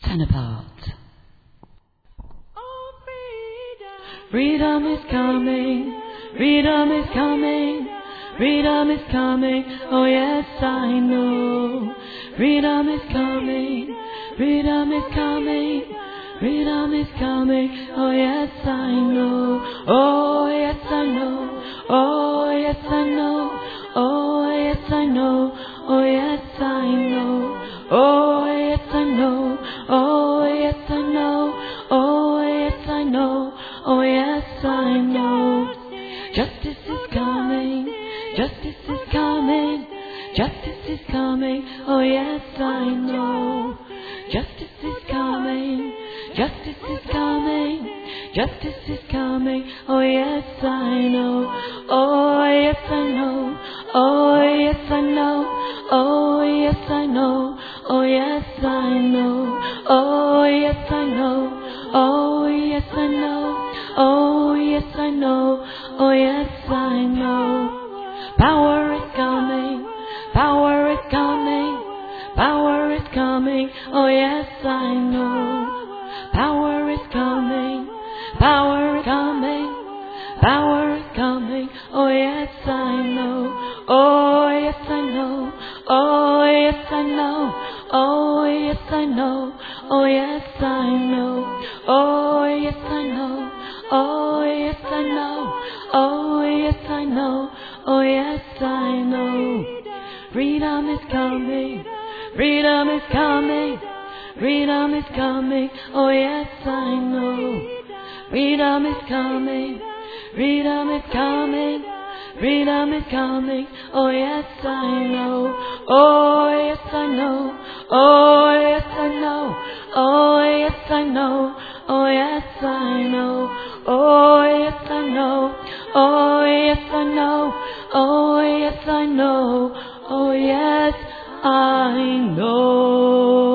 Apart. Freedom is coming, freedom is coming, freedom is coming, oh yes I know. Freedom is coming, freedom is coming, freedom is coming, oh yes I know. Oh yes I know, oh yes I know, oh yes I know, oh yes I know, oh yes I know, oh yes I know, oh yes I know, oh yes I know. Justice is coming, justice is coming, justice is coming, oh yes I know. Justice is coming, justice is coming, justice is coming, oh yes I know. Oh yes I know, oh yes I know, oh yes I know, oh yes I know, oh yes I know, oh yes I know, oh yes I know, oh yes I know. Power is coming, power is coming, power is coming, oh yes I know. Power is coming, power is coming, power is coming, oh yes I know. Oh yes I know, oh yes I know, oh yes I know, oh yes I know, oh yes I know, oh yes I know, oh yes I know, oh yes I know. Freedom is coming, freedom is coming, freedom is coming, oh yes I know. Freedom is coming, freedom is coming, freedom is coming, oh yes I know. Oh yes I know, oh yes I know, oh yes I know, oh yes I know, oh yes I know, oh yes I know, oh yes I know, oh yes I know.